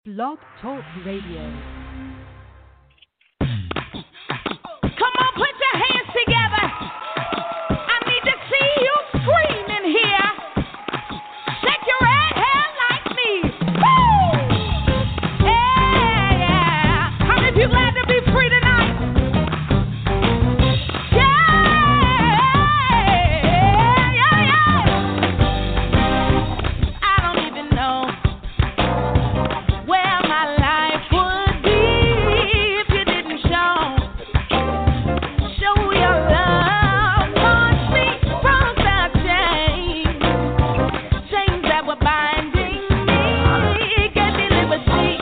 Blog Talk Radio. Come on, put your hands together. I need to see you screaming here. Shake your red hair like me. Woo! Yeah, yeah. How many of you glad to be free tonight? Yeah, yeah, yeah. I don't even know where my life would be if you didn't show your love. Launch me from the chains that were binding me. Gave me liberty.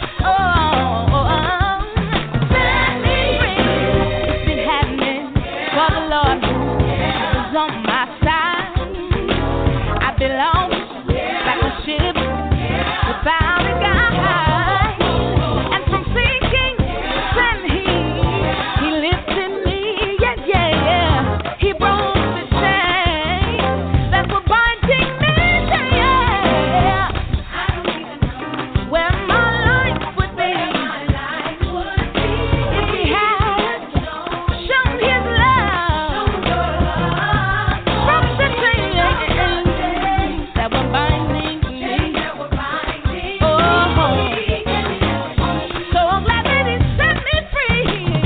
Set me free. It's been happening for the Lord is on my side. I belong like a ship without a guide. And from sinking, then he lifted me. Yeah, yeah, yeah. He broke the chains that were binding me. Yeah, yeah. I don't even know where my life would be if he had shown his love. From the chains that were binding me. Oh, so I'm glad that he set me free.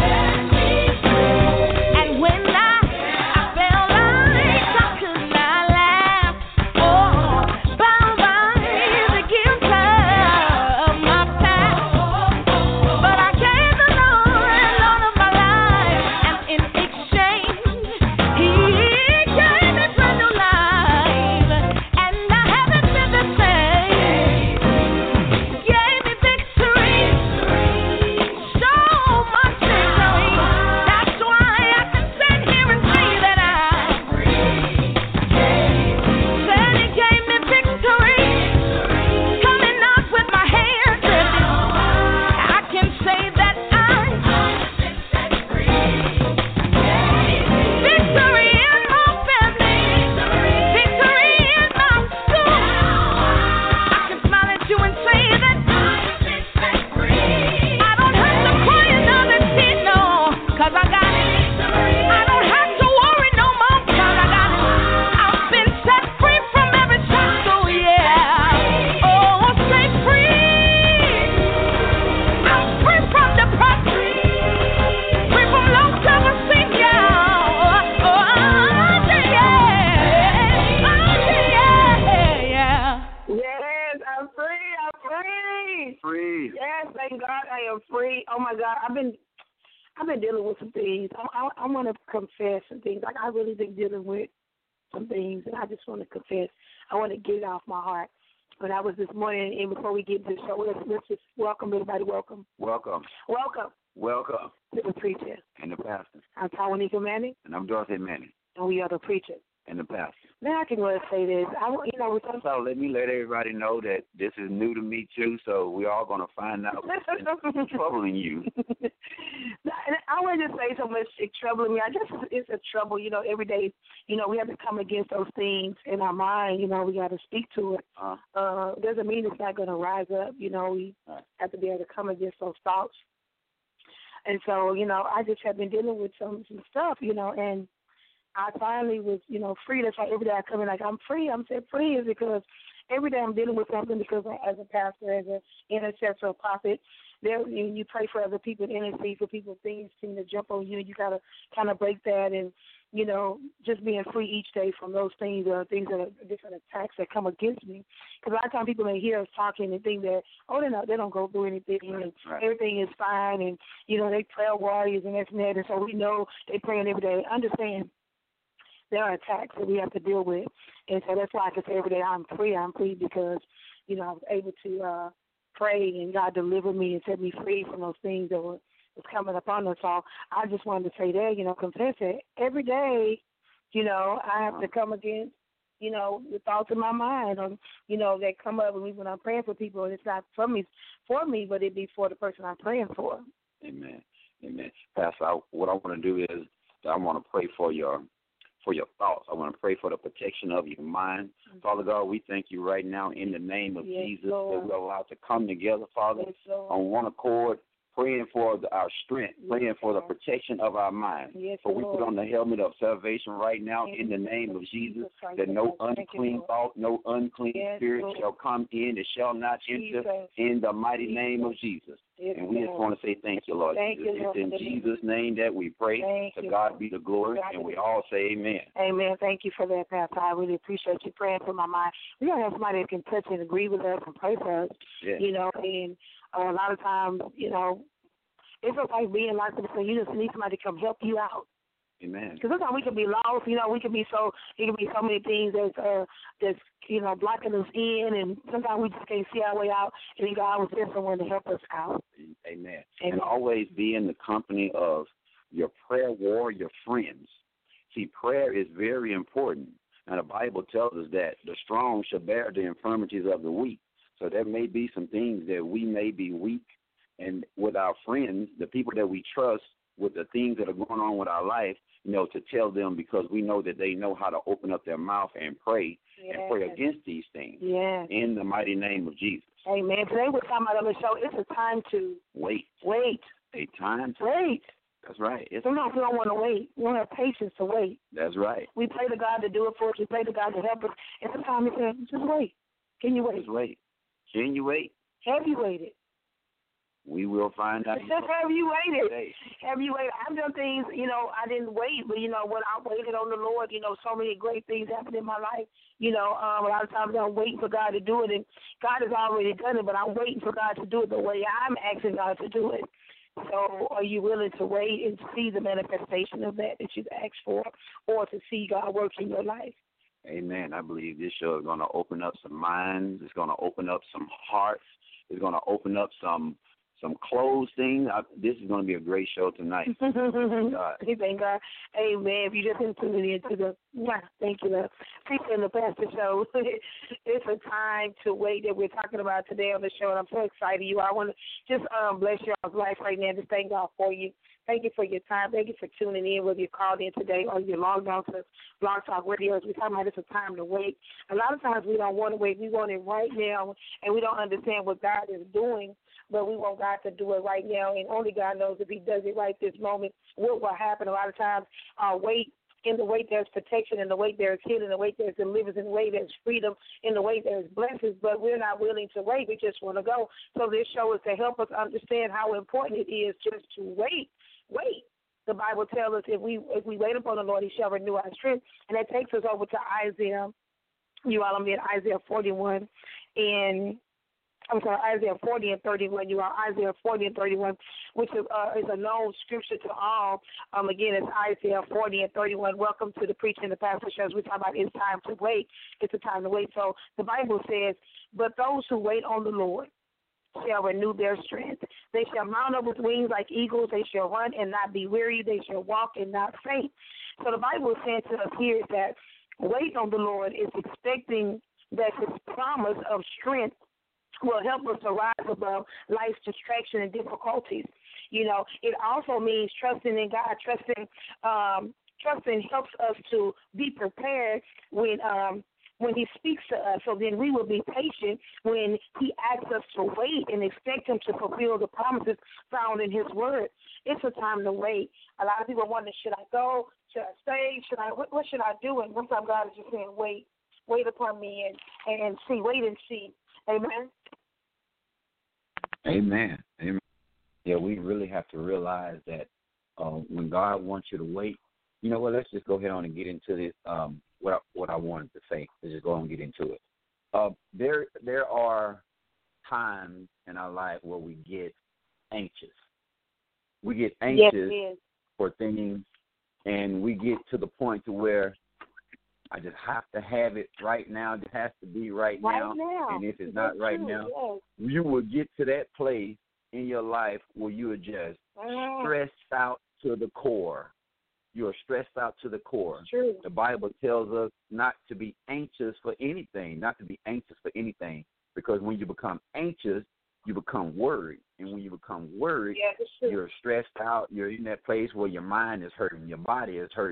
And when I felt like I could not laugh, bound by the guilt of my past, but I gave the Lord of my life, and in exchange, He gave me brand new life, and I haven't been the same. Gave me victory, so much victory. That's why I can sit here and say that I'm free. Said He gave me victory, coming up with my hands lifted. I can say that I've been set free. Victory in my family, victory in my school. I can smile at you and say that I've been set free. I don't have to cry another tear, no, 'cause I got it. I don't have to worry no more, 'cause I got it. I've been set free from every shackle, yeah. Oh, set free. I'm free from depression, free from low self-esteem, yeah. Oh, yeah. Yes, I'm free. I'm free. Free. Yes, thank God I am free. Oh my God, I've been dealing with some things. I want to confess some things. Like I really been dealing with some things, and I just want to confess. I want to get it off my heart. But I was this morning, and before we get to the show, let's just welcome everybody. Welcome Welcome. to the preacher. And the pastor. I'm Tawanika Manning, And I'm Dorothy Manning. and we are the preacher. And the pastor. Now I can go and say this. With some So let me let everybody know that this is new to me too, so we're all going to find out what's troubling you. I wouldn't just say so much it troubling me. It's a trouble, every day, we have to come against those things in our mind, we got to speak to it. Doesn't mean it's not going to rise up, we have to be able to come against those thoughts. And so, I just have been dealing with some stuff, and I finally was, free. That's why every day I come in like, I'm free. I'm set free is because every day I'm dealing with something because as a pastor, as an intercessor, a prophet, you pray for other people, intercede for people, things seem to jump on you, and you got to kind of break that and, just being free each day from those things or things that are different attacks that come against me. Because a lot of times people may hear us talking and think that, they don't go through anything and everything is fine and, they prayer warriors and this and that. And so we know they praying every day. Understand there are attacks that we have to deal with. And so that's why I can say every day I'm free. I'm free because, I was able to pray and God delivered me and set me free from those things that was coming upon us. So I just wanted to say that, confess it. Every day, I have to come against, the thoughts in my mind, that come up when I'm praying for people, and it's not for me, but it be for the person I'm praying for. Amen. Pastor, what I want to do is I want to pray for your for your thoughts. I want to pray for the protection of your mind. Father God, we thank you right now in the name of Jesus that we're allowed to come together, Father, on one accord, praying for our strength, praying for the protection of our mind. For we put on the helmet of salvation right now in the name of Jesus, that no unclean thought, no unclean spirit shall come in. It shall not enter in the mighty name of Jesus. And we just want to say thank you, Lord. It's in Jesus' name that we pray. To God be the glory. And we all say amen. Amen. Thank you for that, Pastor. I really appreciate you praying for my mind. We don't have somebody that can touch and agree with us and pray for us, and a lot of times, it's just like being like this, and you just need somebody to come help you out. Amen. Because sometimes we can be lost, we can be so many things that's blocking us in, and sometimes we just can't see our way out, and then God was there someone to help us out. Amen. And always be in the company of your prayer warrior friends. See, prayer is very important, and the Bible tells us that the strong shall bear the infirmities of the weak. So there may be some things that we may be weak, and with our friends, the people that we trust with the things that are going on with our life, to tell them, because we know that they know how to open up their mouth and pray against these things in the mighty name of Jesus. Amen. Today we're talking about on the show, it's a time to wait. A time to wait. That's right. Sometimes we don't want to wait. We don't have patience to wait. That's right. We pray to God to do it for us. We pray to God to help us. And sometimes He says, just wait. Can you wait? Just wait. Can you wait? Have you waited? We will find out. Have you waited? Have you waited? I've done things, I didn't wait, but, when I waited on the Lord, so many great things happened in my life. A lot of times I'm waiting for God to do it, and God has already done it, but I'm waiting for God to do it the way I'm asking God to do it. So are you willing to wait and see the manifestation of that you've asked for, or to see God work in your life? Amen. I believe this show is going to open up some minds. It's going to open up some hearts. It's going to open up some closed things. This is going to be a great show tonight. Thank God. Amen. If you just tuned into the, thank you, love. People in the Pastor Show. It's a time to wait that we're talking about today on the show, and I'm so excited. I want to just bless y'all's life right now. Just thank God for you. Thank you for your time. Thank you for tuning in, whether you called in today or you logged on to Blog Talk Radio. We're talking about it's a time to wait. A lot of times we don't want to wait. We want it right now, and we don't understand what God is doing, but we want God to do it right now, and only God knows if He does it right this moment, what will happen. A lot of times wait. In the wait, there's protection. In the wait, there's healing. In the wait, there's deliverance. In the wait, there's freedom. In the wait, there's blessings. But we're not willing to wait. We just want to go. So this show is to help us understand how important it is just to wait. Wait. The Bible tells us if we wait upon the Lord, He shall renew our strength. And that takes us over to Isaiah. I'm in Isaiah 41 and Isaiah 40 and 31. Isaiah 40 and 31, which is a known scripture to all. Again, it's Isaiah 40 and 31. Welcome to the Preaching and the Pastor shows. We talk about it's time to wait. It's a time to wait. So the Bible says, but those who wait on the Lord shall renew their strength. They shall mount up with wings like eagles. They shall run and not be weary. They shall walk and not faint. So the Bible is saying to us here is that wait on the Lord is expecting that His promise of strength will help us to rise above life's distraction and difficulties. It also means trusting in God. Trusting helps us to be prepared when He speaks to us. So then we will be patient when He asks us to wait and expect Him to fulfill the promises found in His Word. It's a time to wait. A lot of people wonder, should I go? Should I stay? What should I do? And sometimes God is just saying, wait upon me and see. Wait and see. Amen. Amen. Amen. Yeah, we really have to realize that when God wants you to wait, let's just go ahead on and get into this. What I wanted to say. Let's just go on and get into it. There are times in our life where we get anxious. We get anxious for things, and we get to the point to where I just have to have it right now. It has to be right now. And if it's not right now, you will get to that place in your life where you are just stressed out to the core. You are stressed out to the core. True. The Bible tells us not to be anxious for anything, because when you become anxious, you become worried. And when you become worried, you're stressed out. You're in that place where your mind is hurting, your body is hurting.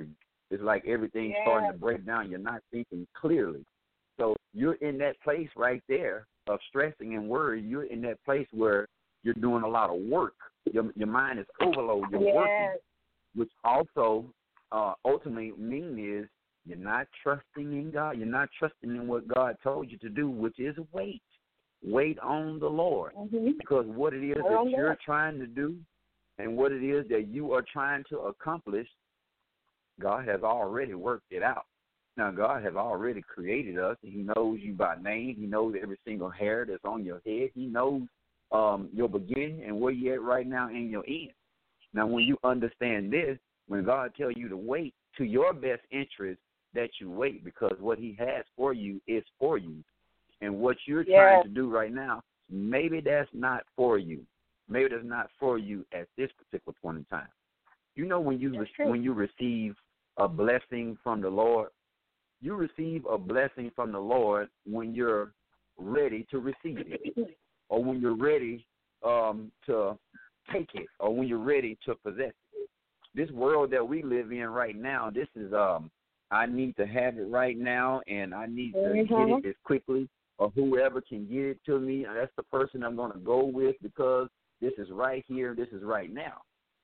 It's like everything's starting to break down. You're not thinking clearly. So you're in that place right there of stressing and worry. You're in that place where you're doing a lot of work. Your mind is overloaded. You're working, which also ultimately means is you're not trusting in God. You're not trusting in what God told you to do, which is wait. Wait on the Lord. Because what it is that you're trying to do and what it is that you are trying to accomplish, God has already worked it out. Now, God has already created us. He knows you by name. He knows every single hair that's on your head. He knows your beginning and where you're at right now in your end. Now, when you understand this, when God tells you to wait, to your best interest that you wait, because what he has for you is for you. And what you're trying to do right now, maybe that's not for you. Maybe that's not for you at this particular point in time. You know, when you receive a blessing from the Lord, you receive a blessing from the Lord when you're ready to receive it, or when you're ready to take it, or when you're ready to possess it. This world that we live in right now, this is I need to have it right now, and I need to get it as quickly, or whoever can get it to me, that's the person I'm going to go with because this is right here, this is right now.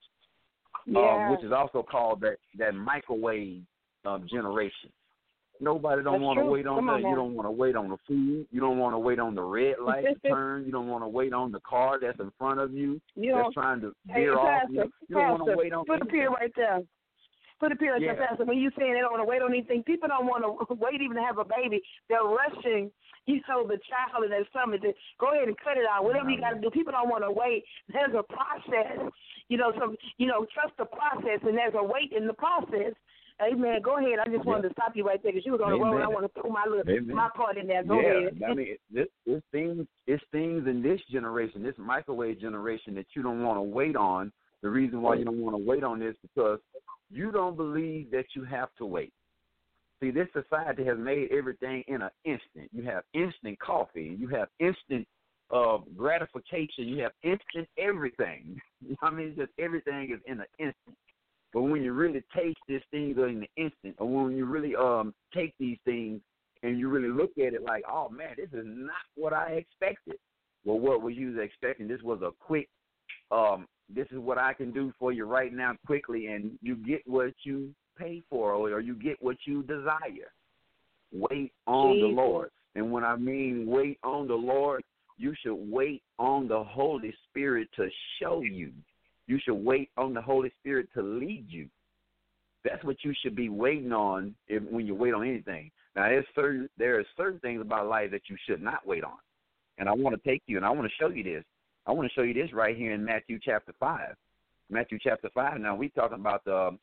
Which is also called that microwave generation. Nobody don't want to wait on that. You don't want to wait on the food. You don't want to wait on the red light to turn. You don't want to wait on the car that's in front of you that's trying to veer off. You don't want to wait on Put a period right there. Put a period right there, Pastor. When you saying they don't want to wait on anything, people don't want to wait even to have a baby. They're rushing, the child in their stomach. Go ahead and cut it out. Whatever you got to do. People don't want to wait. There's a process. Trust the process, and there's a wait in the process. Amen. Go ahead. I just wanted to stop you right there because you was on the road. I want to put my part in there. Go ahead. I mean, it's things in this generation, this microwave generation, that you don't want to wait on. The reason why you don't want to wait on this is because you don't believe that you have to wait. See, this society has made everything in an instant. You have instant coffee. You have instant gratification. You have instant everything. I mean, just everything is in an instant. But when you really taste these things in the instant, or when you really take these things and you really look at it like, oh, man, this is not what I expected. Well, what were you expecting? This was a quick, this is what I can do for you right now quickly, and you get what you pay for, or you get what you desire. Wait on the Lord. And when I mean wait on the Lord, you should wait on the Holy Spirit to show you. You should wait on the Holy Spirit to lead you. That's what you should be waiting on when you wait on anything. Now, there are certain things about life that you should not wait on. And I want to take you, and I want to show you this. I want to show you this right here in Matthew chapter 5. Matthew chapter 5. Now, we're talking about the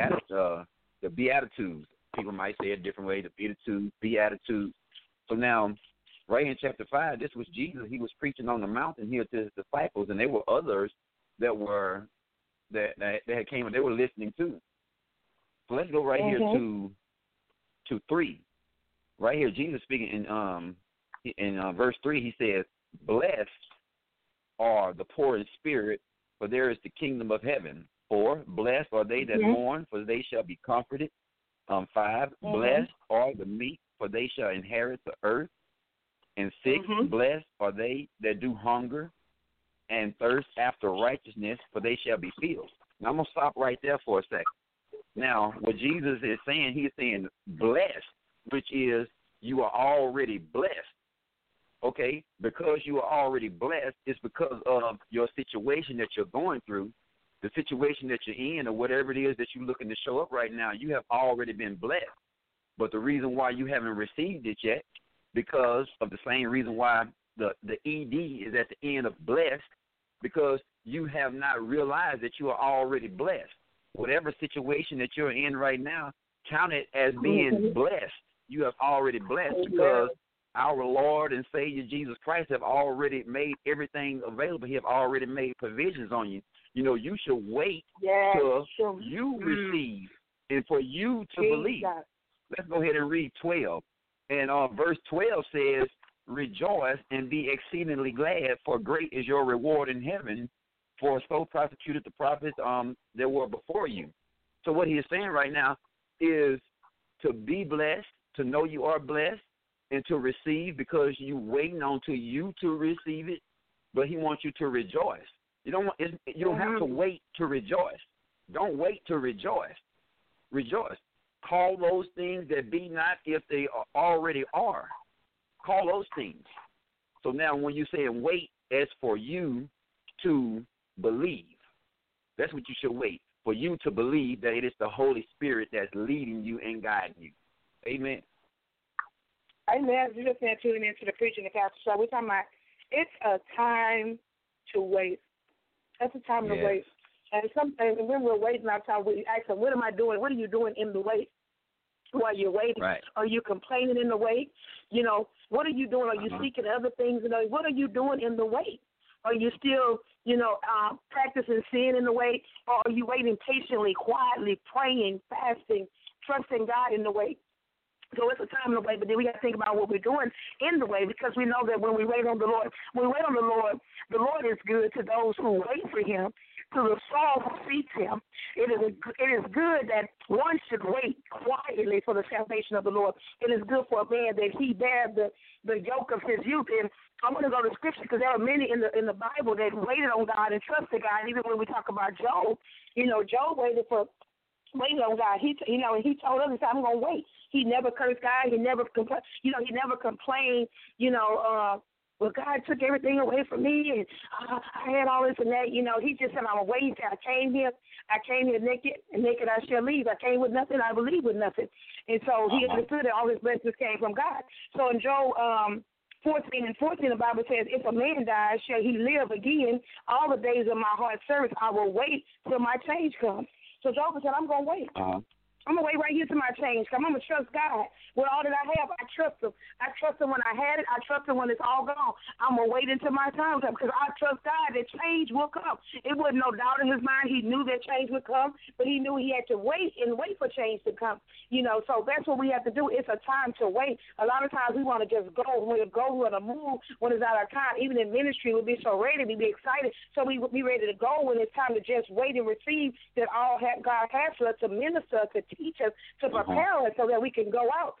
Beatitudes. People might say it a different way, the Beatitudes. So now, right in chapter 5, this was Jesus. He was preaching on the mountain here to his disciples, and there were others that had came and they were listening too. So let's go right here to 3. Right here, Jesus speaking in verse 3. He says, "Blessed are the poor in spirit, for there is the kingdom of heaven. 4, blessed are they that mourn, for they shall be comforted. 5, blessed are the meek, for they shall inherit the earth. And 6, blessed are they that do hunger and thirst after righteousness, for they shall be filled." Now, I'm going to stop right there for a second. Now, what Jesus is saying, he is saying blessed, which is you are already blessed. Okay? Because you are already blessed, it's because of your situation that you're going through, the situation that you're in, or whatever it is that you're looking to show up right now. You have already been blessed. But the reason why you haven't received it yet, because of the same reason why the ED is at the end of blessed, because you have not realized that you are already blessed. Whatever situation that you're in right now, count it as being blessed. You have already blessed because our Lord and Savior Jesus Christ have already made everything available. He have already made provisions on you. You know, you should wait till you receive and for you to believe. Let's go ahead and read 12. And verse 12 says, "Rejoice and be exceedingly glad, for great is your reward in heaven, for so persecuted the prophets that were before you." So what he is saying right now, is to be blessed, to know you are blessed, and to receive because you waiting on to you to receive it. But He wants you to rejoice. You don't have to wait to rejoice. Don't wait to rejoice. Rejoice. Call those things that be not if they already are. Call those things. So now when you say wait, as for you to believe. That's what you should wait, for you to believe that it is the Holy Spirit that's leading you and guiding you. Amen. Amen. You're just tuning into the Preaching and Pastor Show. We're talking about it's a time to wait. That's a time to wait. And when we're waiting, our time, we ask them, what am I doing? What are you doing in the wait? While you're waiting, Are you complaining in the wait? What are you doing? Are you seeking other things? What are you doing in the wait? Are you still, practicing sin in the wait? Or are you waiting patiently, quietly, praying, fasting, trusting God in the wait? So it's a time to wait, but then we got to think about what we're doing in the way, because we know that when we wait on the Lord, the Lord is good to those who wait for Him, to the soul who seeks Him. It is good that one should wait quietly for the salvation of the Lord. It is good for a man that he bear the yoke of his youth. And I'm going to go to Scripture because there are many in the Bible that waited on God and trusted God. Even when we talk about Job, Job waited on God. He told us, I'm going to wait. He never cursed God. He never complained. He never complained. Well, God took everything away from me, and I had all this and that. He just said, I'm waiting till I came here naked, and naked I shall leave. I came with nothing. I will leave with nothing. And so he understood that all his blessings came from God. So in Job 14:14, the Bible says, if a man dies, shall he live again? All the days of my hard service, I will wait till my change comes. So Job said, I'm going to wait. I'm going to wait right here till my change come. I'm going to trust God. With all that I have, I trust Him. I trust Him when I had it. I trust Him when it's all gone. I'm going to wait until my time comes because I trust God that change will come. It wasn't no doubt in his mind. He knew that change would come, but he knew he had to wait for change to come. So that's what we have to do. It's a time to wait. A lot of times we want to just go. We want to move when it's out of time. Even in ministry, we'll be so ready. We'll be excited. So we will be ready to go when it's time to just wait and receive that all God has for us to minister, to teach us, to prepare us so that we can go out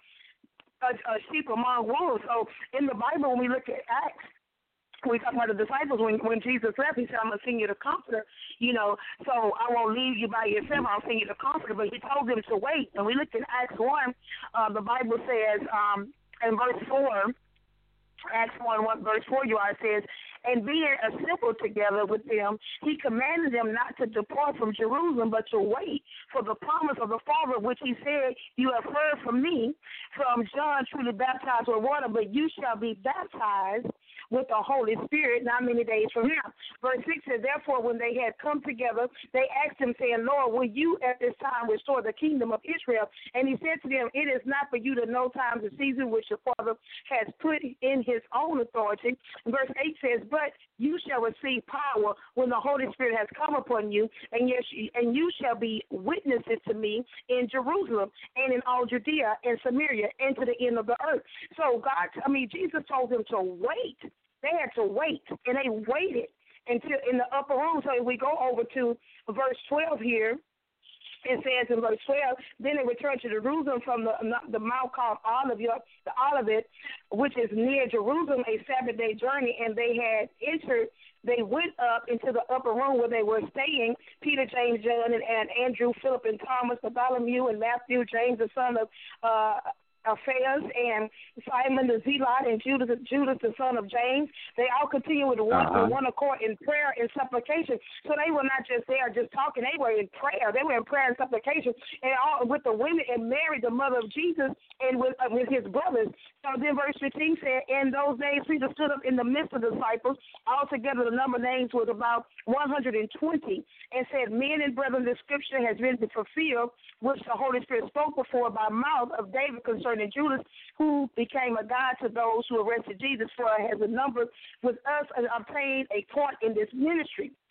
a sheep among wolves. So in the Bible, when we look at Acts, we talk about the disciples when Jesus left, He said, I'm going to send you the Comforter, so I won't leave you by yourself. I'll send you the Comforter. But He told them to wait. And we looked at Acts 1. The Bible says in verse 4, Acts 1, verse 4, it says, and being assembled together with them, He commanded them not to depart from Jerusalem, but to wait for the promise of the Father, which He said, you have heard from me, from John truly baptized with water, but you shall be baptized with the Holy Spirit not many days from now. Verse 6 says, therefore, when they had come together, they asked Him, saying, Lord, will you at this time restore the kingdom of Israel? And He said to them, it is not for you to know times and seasons which your Father has put in His own authority. Verse 8 says, but you shall receive power when the Holy Spirit has come upon you, and you shall be witnesses to me in Jerusalem and in all Judea and Samaria and to the end of the earth. So Jesus told them to wait. They had to wait, and they waited until in the upper room. So if we go over to verse 12 here, it says in verse 12, then they returned to Jerusalem from the mount called Olivet, which is near Jerusalem, a Sabbath day journey, and they went up into the upper room where they were staying, Peter, James, John, and Andrew, Philip, and Thomas, Bartholomew, and Matthew, James, the son of Alphaeus, and Simon the Zealot, and Judas the son of James. They all continued with one accord in prayer and supplication. So they were not just there just talking. They were in prayer. They were in prayer and supplication, and all with the women and Mary, the mother of Jesus, and with his brothers. So then verse 15 said, in those days Peter stood up in the midst of the disciples. Altogether the number of names was about 120, and said, men and brethren, the scripture has been fulfilled, which the Holy Spirit spoke before by mouth of David concerning Judas, who became a guide to those who arrested Jesus, for as a number with us and obtained a part in this ministry.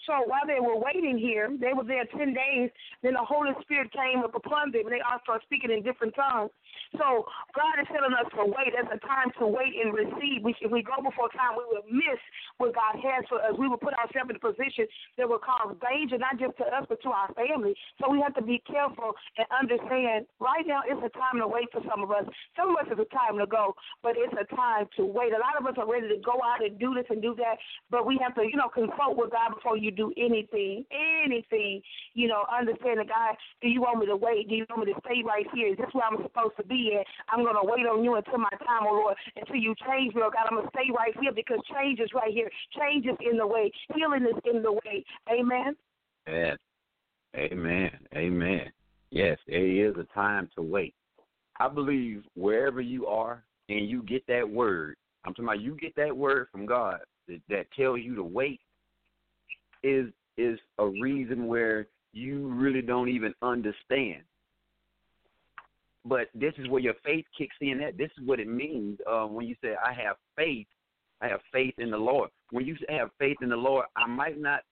So while they were waiting here, they were there 10 days. Then the Holy Spirit came up upon them, and they all started speaking in different tongues. So God is telling us to wait. There's a time to wait and receive. If we go before time, we will miss what God has for us. We will put ourselves in a position that will cause danger, not just to us, but to our family. So we have to be careful and understand right now it's a time to wait for some of us. Some of us it's a time to go, but it's a time to wait. A lot of us are ready to go out and do this and do that, but we have to, consult with God before you do anything. Understand that, God, do you want me to wait? Do you want me to stay right here? Is this where I'm supposed to be at? I'm going to wait on you until my time, oh Lord, until you change me, oh God. I'm going to stay right here because change is right here. Change is in the way. Healing is in the way. Amen? Yes. Amen. Amen. Yes, there is a time to wait. I believe wherever you are and you get that word, I'm talking about you get that word from God that tells you to wait is a reason where you really don't even understand. But this is where your faith kicks in at. This is what it means when you say, I have faith in the Lord. When you have faith in the Lord, I might not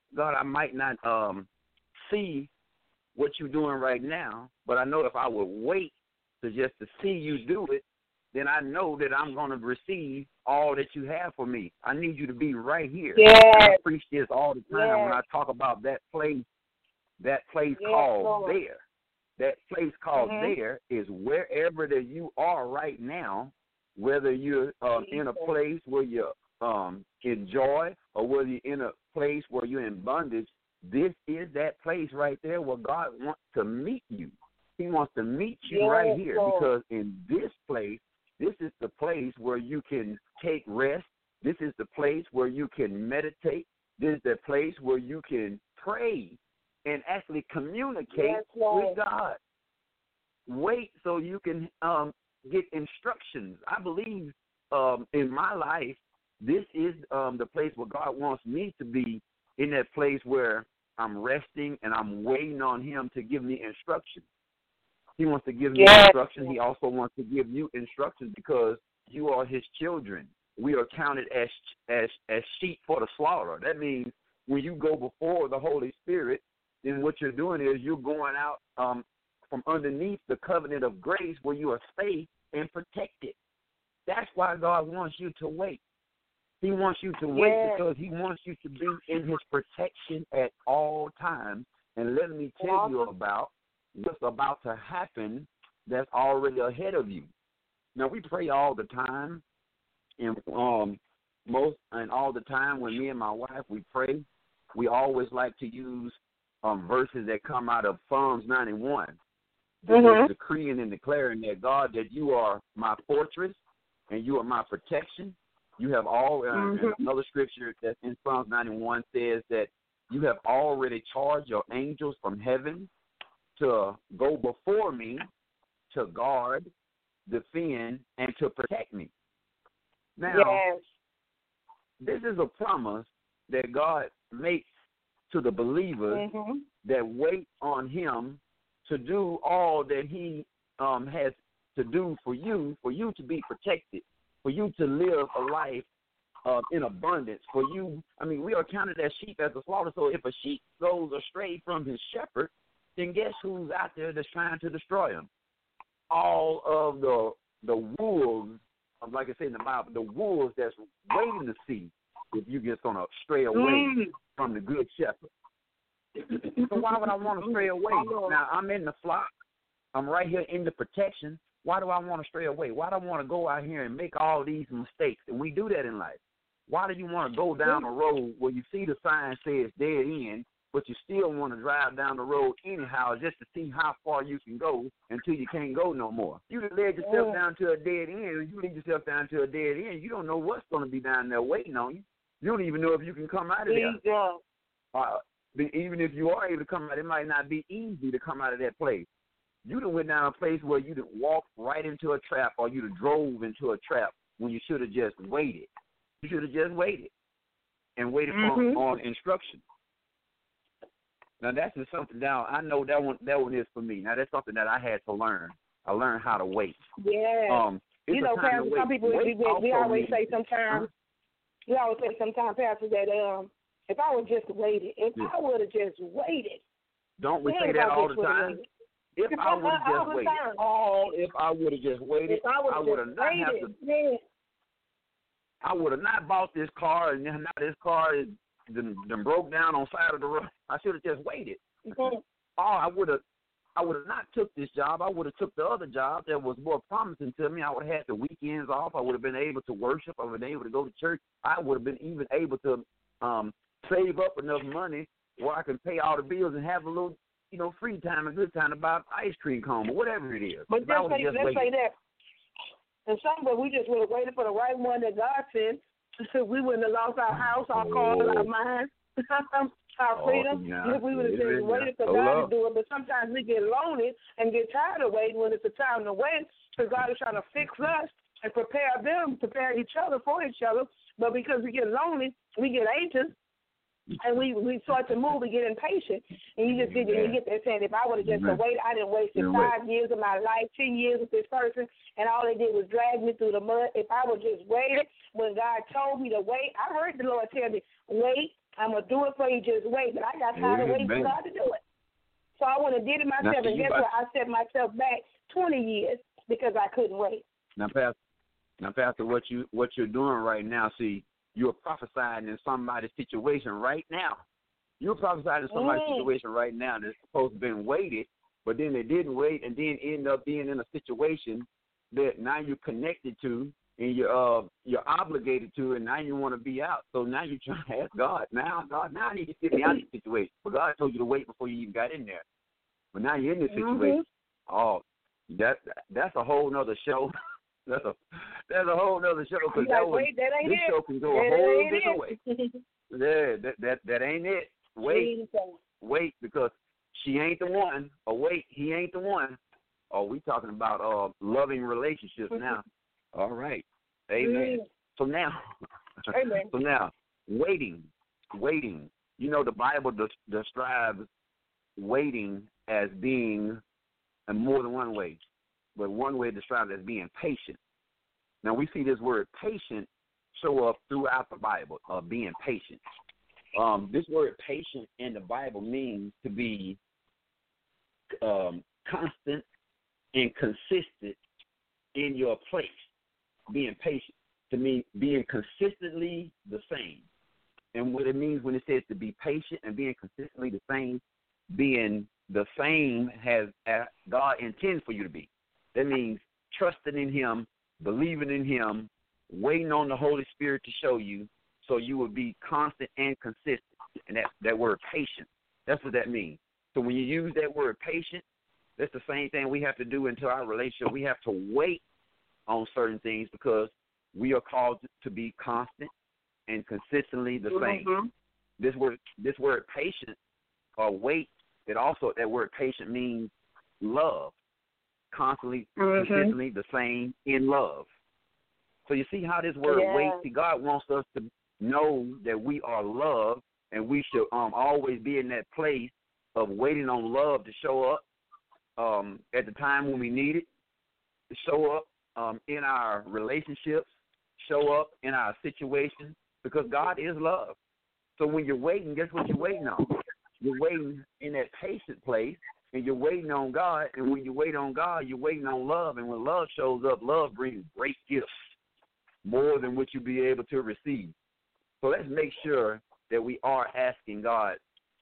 see what you're doing right now, but I know if I would wait to see you do it, then I know that I'm going to receive all that you have for me. I need you to be right here. Yes. I preach this all the time when I talk about that place called Lord. there. That place called there is wherever that you are right now, whether you're in a place where you're in joy or whether you're in a place where you're in bondage. This is that place right there where God wants to meet you. He wants to meet you right here because in this place, this is the place where you can take rest. This is the place where you can meditate. This is the place where you can pray and actually communicate with God. Wait so you can get instructions. I believe in my life, this is the place where God wants me to be, in that place where I'm resting and I'm waiting on him to give me instructions. He wants to give me instructions. He also wants to give you instructions because you are his children. We are counted as sheep for the slaughter. That means when you go before the Holy Spirit, then what you're doing is you're going out from underneath the covenant of grace where you are safe and protected. That's why God wants you to wait. He wants you to wait because he wants you to be in his protection at all times. And let me tell you about what's about to happen that's already ahead of you. Now, we pray all the time, and all the time when me and my wife, we pray, we always like to use verses that come out of Psalms 91. Decreeing and declaring that, God, that you are my fortress and you are my protection. You have another scripture that's in Psalms 91 says that you have already charged your angels from heaven to go before me, to guard, defend, and to protect me. Now, this is a promise that God makes to the believers that wait on him to do all that he has to do for you to be protected, for you to live a life in abundance, for you. I mean, we are counted as sheep as the slaughter, so if a sheep goes astray from his shepherd, then guess who's out there that's trying to destroy him? All of the wolves, like I say in the Bible, the wolves that's waiting to see if you're just going to stray away from the good shepherd. So why would I want to stray away? Now, I'm in the flock. I'm right here in the protection. Why do I want to stray away? Why do I want to go out here and make all these mistakes? And we do that in life. Why do you want to go down a road where you see the sign says dead end, but you still want to drive down the road anyhow just to see how far you can go until you can't go no more? You just led yourself down to a dead end. You lead yourself down to a dead end. You don't know what's going to be down there waiting on you. You don't even know if you can come out of there. Even if you are able to come out, it might not be easy to come out of that place. You done went down a place where you done walked right into a trap, or you done drove into a trap when you should have just waited. You should have just waited and waited on instruction. Now that's just something down. I know that one is for me. Now that's something that I had to learn. I learned how to wait. Yeah. Pastor, some people we always say sometimes. We always say sometimes, Pastor, that If I would just waited. If Yeah. I would have just waited. Don't we Man, say if that I all just the would've time? waited. If I would have All just the waited. time. If I would have just waited, If I would I have would have just not have waited, to. man. I would have not bought this car, and now this car is done broke down on side of the road. I should have just waited. Mhm. I would have not took this job. I would have took the other job that was more promising to me. I would have had the weekends off. I would have been able to worship. I would have been able to go to church. I would have been even able to save up enough money where I can pay all the bills and have a little, free time and good time to buy ice cream cone or whatever it is. But let's say that. And but we just would have waited for the right one that God sent. We wouldn't have lost our house, our cars, our mind, our freedom. If we would have just waited for God to do it. But sometimes we get lonely and get tired of waiting when it's the time to wait, because God is trying to fix us and prepare each other for each other. But because we get lonely, we get anxious, and we start to move and get impatient. And you get there saying, if I would have just waited, I didn't waste 5 years of my life, 10 years with this person, and all they did was drag me through the mud. If I would just waited when God told me to wait, I heard the Lord tell me, wait, I'm going to do it for you, just wait. But I got tired of waiting for God to do it. So I went and did it myself, and guess what? I set myself back 20 years because I couldn't wait. Now, Pastor, what you're doing right now, see, you're prophesying in somebody's situation right now. You're prophesying in somebody's situation right now that's supposed to have been waited, but then they didn't wait and then end up being in a situation that now you're connected to and you're obligated to, and now you want to be out. So now you're trying to ask God, now I need to get me out of this situation. But God told you to wait before you even got in there. But now you're in this situation. Oh, that's a whole nother show. That's a whole nother show, because this show can go a whole different way. That ain't it. Wait, because she ain't the one. Or wait, he ain't the one. Oh, we talking about loving relationships now. All right, amen. So now, waiting. The Bible describes waiting as being in more than one way. But one way to describe it as being patient. Now, we see this word patient show up throughout the Bible, being patient. This word patient in the Bible means to be constant and consistent in your place. Being patient to mean being consistently the same. And what it means when it says to be patient and being consistently the same, being the same as God intends for you to be. That means trusting in him, believing in him, waiting on the Holy Spirit to show you, so you will be constant and consistent. And that word patient, that's what that means. So when you use that word patient, that's the same thing we have to do into our relationship. We have to wait on certain things because we are called to be constant and consistently the same. Mm-hmm. This word patient or wait, that word patient means love. Constantly, consistently the same in love. So you see how this word wait, see, God wants us to know that we are loved, and we should always be in that place of waiting on love to show up at the time when we need it, to show up in our relationships, show up in our situations, because God is love. So when you're waiting, guess what you're waiting on? You're waiting in that patient place, and you're waiting on God, and when you wait on God, you're waiting on love, and when love shows up, love brings great gifts, more than what you'll be able to receive. So let's make sure that we are asking God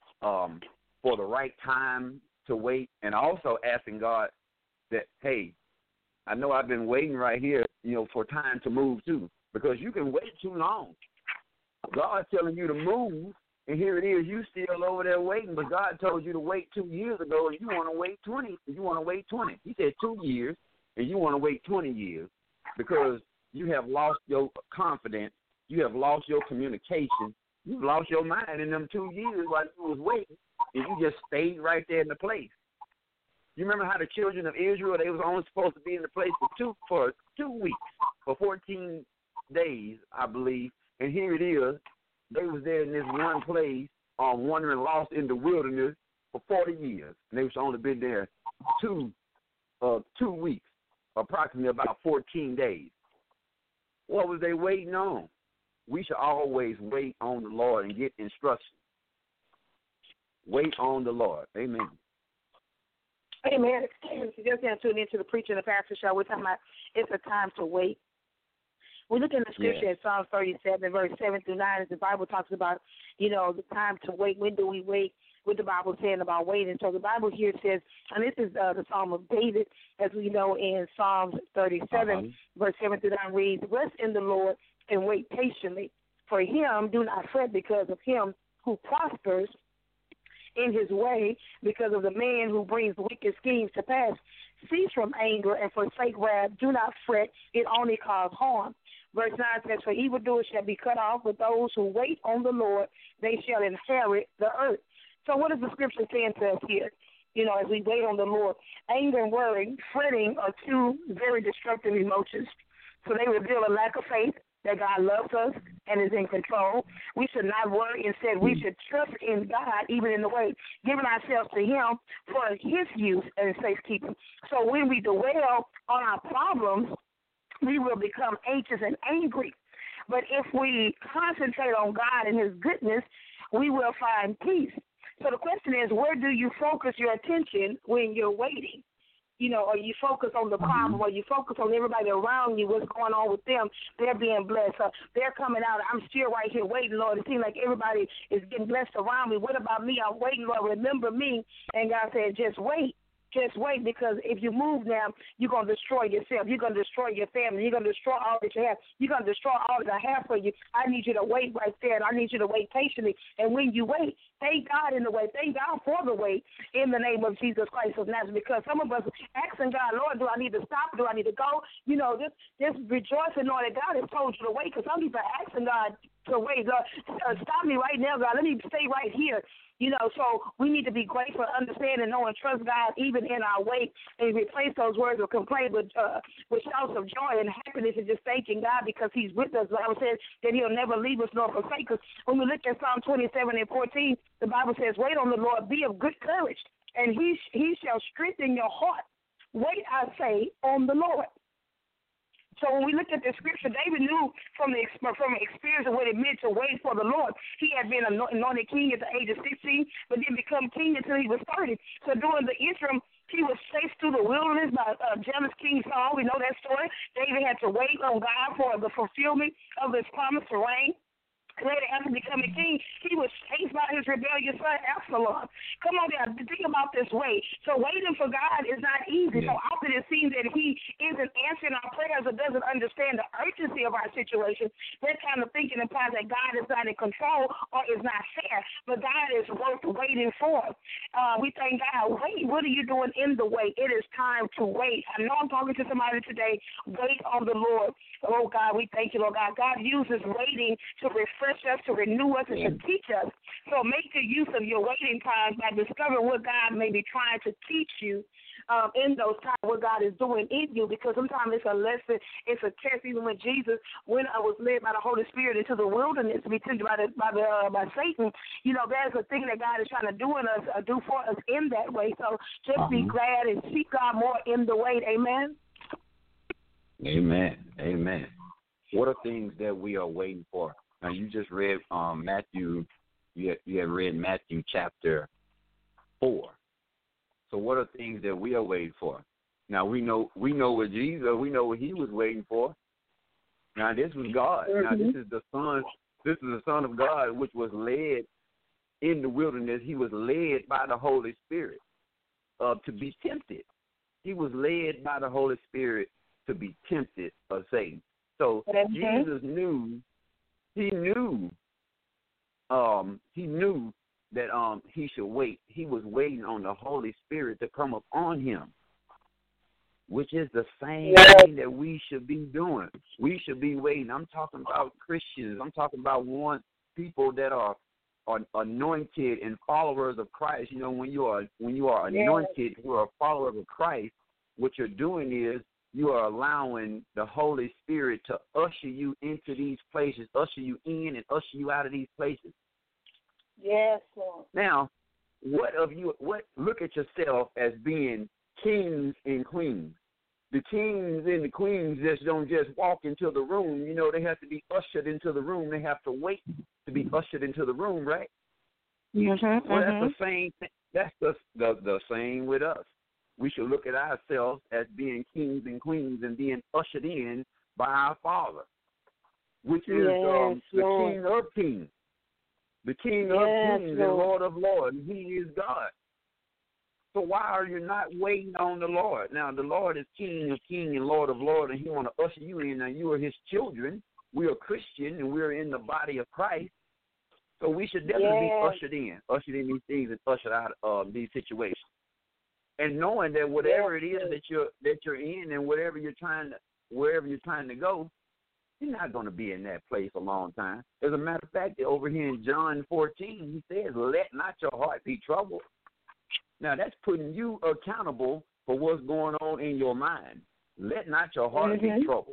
for the right time to wait, and also asking God that, hey, I know I've been waiting right here, for time to move too, because you can wait too long. God's telling you to move, and here it is, you still over there waiting, but God told you to wait 2 years ago, and you want to wait 20. He said 2 years, and you want to wait 20 years because you have lost your confidence, you have lost your communication, you've lost your mind in them 2 years while you was waiting, and you just stayed right there in the place. You remember how the children of Israel, they was only supposed to be in the place for 2 weeks, for 14 days, I believe, and here it is. They was there in this one place, wandering lost in the wilderness for 40 years. And they was only been there 2 weeks, approximately about 14 days. What was they waiting on? we should always wait on the Lord and get instruction. Wait on the Lord. Amen. Amen. Just now tuning into the Preacher and the Pastor show. We're talking about it's a time to wait. We look in the scripture in Psalm 37, verse 7 through 9, as the Bible talks about, the time to wait. When do we wait? What the Bible saying about waiting. So the Bible here says, and this is the Psalm of David, as we know in Psalms 37, verse 7 through 9 reads, rest in the Lord and wait patiently. For him, do not fret because of him who prospers in his way, because of the man who brings wicked schemes to pass. Cease from anger and forsake wrath. Do not fret. It only causes harm. Verse 9 says, for evildoers shall be cut off, but those who wait on the Lord, they shall inherit the earth. So what is the scripture saying to us here? As we wait on the Lord, anger and worry, fretting are two very destructive emotions. So they reveal a lack of faith that God loves us and is in control. We should not worry. Instead, we should trust in God even in the wait, giving ourselves to him for his use and safekeeping. So when we dwell on our problems, we will become anxious and angry. But if we concentrate on God and his goodness, we will find peace. So the question is, where do you focus your attention when you're waiting? Or you focus on the problem, or you focus on everybody around you, what's going on with them. They're being blessed. They're coming out. I'm still right here waiting, Lord. It seems like everybody is getting blessed around me. What about me? I'm waiting, Lord. Remember me. And God said, just wait. Just wait, because if you move now, you're going to destroy yourself. You're going to destroy your family. You're going to destroy all that you have. You're going to destroy all that I have for you. I need you to wait right there, and I need you to wait patiently. And when you wait, thank God in the wait. Thank God for the wait in the name of Jesus Christ of Nazareth, because some of us asking God, Lord, do I need to stop? Do I need to go? Just rejoicing knowing that God has told you to wait, because some people are asking God to wait. Lord, stop me right now, God. Let me stay right here. So we need to be grateful, understand, and know and trust God even in our wait, and replace those words of complaint with shouts of joy and happiness, and just thanking God because he's with us. The Bible says that he'll never leave us nor forsake us. When we look at Psalm 27 and 14, the Bible says, wait on the Lord, be of good courage, and he shall strengthen your heart. Wait, I say, on the Lord. So when we look at the scripture, David knew from the experience of what it meant to wait for the Lord. He had been anointed king at the age of 16, but didn't become king until he was 30. So during the interim, he was chased through the wilderness by jealous King Saul. We know that story. David had to wait on God for the fulfillment of his promise to reign. Later, after becoming king, he was chased by his rebellious son, Absalom. Come on now, think about this way. So waiting for God is not easy. So often it seems that he isn't answering our prayers or doesn't understand the urgency of our situation. That kind of thinking implies that God is not in control or is not fair, but God is worth waiting for. We thank God. Wait, what are you doing in the wait? It is time to wait. I know I'm talking to somebody today. Wait on the Lord. Oh, God, we thank you, Lord God. God uses waiting to refresh us, to renew us, and to teach us. So make good use of your waiting times by discovering what God may be trying to teach you in those times, what God is doing in you, because sometimes it's a lesson, it's a test. Even when Jesus, when I was led by the Holy Spirit into the wilderness to be tempted by Satan, there's a thing that God is trying to do in us, do for us in that way. So just be glad and seek God more in the wait. Amen. Amen. Amen. What are things that we are waiting for? Now, you just read Matthew. You have read Matthew chapter 4. So, what are things that we are waiting for? Now, we know what Jesus. We know what he was waiting for. Now, this was God. Now, this is the Son. This is the Son of God, which was led in the wilderness. He was led by the Holy Spirit to be tempted. He was led by the Holy Spirit to be tempted of Satan. So Jesus knew. He knew that he should wait. He was waiting on the Holy Spirit to come upon him, which is the same thing that we should be doing. We should be waiting. I'm talking about Christians. I'm talking about people that are anointed and followers of Christ. When you are anointed, you are a follower of Christ. What you're doing is you are allowing the Holy Spirit to usher you into these places, usher you in and usher you out of these places. Yes, Lord. Now, look at yourself as being kings and queens. The kings and the queens just don't just walk into the room. You know, they have to be ushered into the room. They have to wait to be ushered into the room, right? Mm-hmm, Well, that's the same thing. That's the same with us. We should look at ourselves as being kings and queens and being ushered in by our Father, which is the King of Kings, the King of Kings and Lord of Lords. He is God. So why are you not waiting on the Lord? Now, the Lord is King of Kings and Lord of Lords, and he want to usher you in. Now, you are his children. We are Christian, and we're in the body of Christ. So we should definitely be ushered in these things and ushered out of these situations. And knowing that whatever it is that you're in and wherever you're trying to go, you're not going to be in that place a long time. As a matter of fact, over here in John 14, he says, "Let not your heart be troubled." Now, that's putting you accountable for what's going on in your mind. Let not your heart be troubled.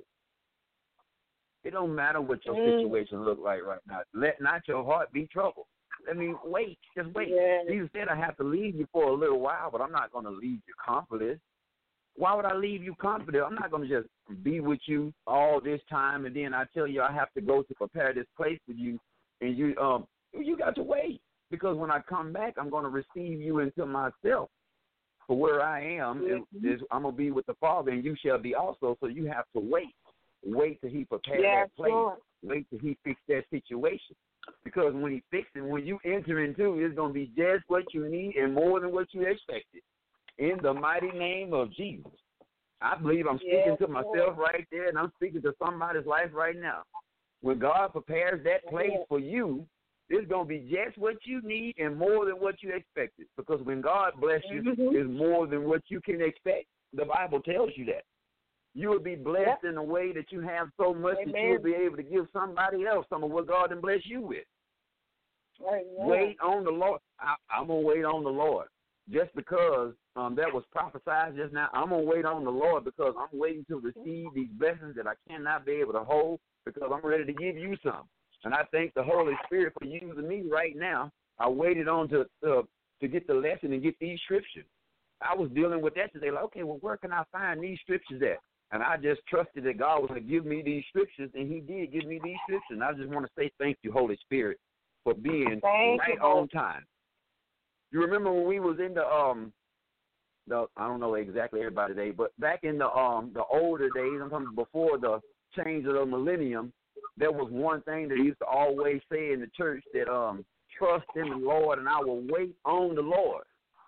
It don't matter what your situation look like right now. Let not your heart be troubled. I mean, wait. Just wait. Jesus said, I have to leave you for a little while, but I'm not going to leave you comfortless. Why would I leave you comfortless? I'm not going to just be with you all this time, and then I tell you I have to go to prepare this place for you, and you got to wait. Because when I come back, I'm going to receive you into myself. For where I am, is I'm going to be with the Father, and you shall be also. So you have to wait. Wait till he prepare that place. Lord. Wait till he fix that situation. Because when he fixes it, when you enter into it, it's going to be just what you need and more than what you expected. In the mighty name of Jesus. I believe I'm speaking to myself right there, and I'm speaking to somebody's life right now. When God prepares that place for you, it's going to be just what you need and more than what you expected. Because when God bless you, it's more than what you can expect. The Bible tells you that. You will be blessed in a way that you have so much that you will be able to give somebody else some of what God can bless you with. Wait on the Lord. I'm going to wait on the Lord. Just because that was prophesied just now, I'm going to wait on the Lord because I'm waiting to receive these blessings that I cannot be able to hold because I'm ready to give you some. And I thank the Holy Spirit for using me right now. I waited on to get the lesson and get these scriptures. I was dealing with that today. Like, okay, well, where can I find these scriptures at? And I just trusted that God was going to give me these scriptures, and he did give me these scriptures. And I just want to say thank you, Holy Spirit, for being right on time. You remember when we was in the I don't know exactly everybody today, but back in the older days, I'm talking before the change of the millennium, there was one thing that he used to always say in the church that trust in the Lord, and I will wait on the Lord.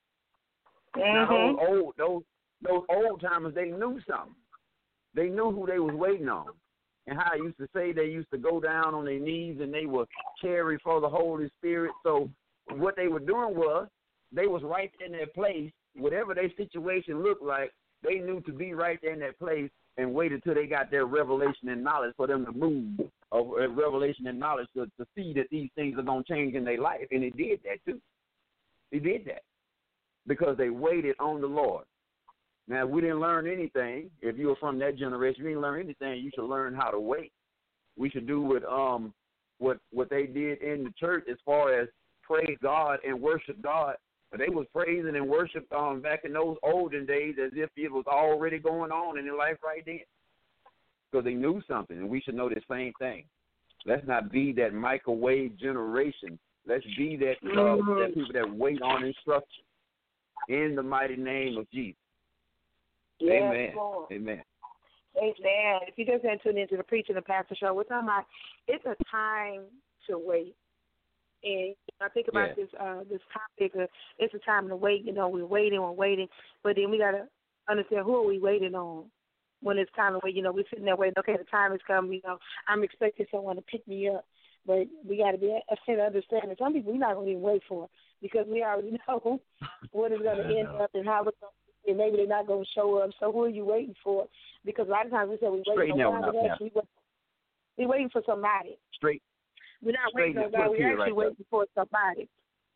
Now those old timers, they knew something. They knew who they was waiting on. And how I used to say they used to go down on their knees and they would carry for the Holy Spirit. So what they were doing was they was right in their place. Whatever their situation looked like, they knew to be right there in that place and wait until they got their revelation and knowledge for them to move, or revelation and knowledge to see that these things are going to change in their life. And it did that too. It did that because they waited on the Lord. Now, if we didn't learn anything, if you were from that generation, you didn't learn anything, you should learn how to wait. We should do what they did in the church as far as praise God and worship God. But they was praising and worship back in those olden days as if it was already going on in their life right then. Because they knew something, and we should know the same thing. Let's not be that microwave generation. Let's be that people that wait on instruction in the mighty name of Jesus. Yes, Amen. Lord. Amen. Amen. If you just had tuned into the Preaching and Pastor Show, we're talking about it's a time to wait. And I think about this topic. It's a time to wait. You know, we're waiting, but then we got to understand who are we waiting on when it's time to wait. You know, we're sitting there waiting. Okay, the time has come. You know, I'm expecting someone to pick me up, but we got to be to understand that some people we're not going to even wait for because we already know what is going to end up and how it's going to. And maybe they're not going to show up. So who are you waiting for? Because a lot of times we say we're waiting for somebody. We're waiting for somebody. We're not waiting for somebody. We're actually waiting for somebody.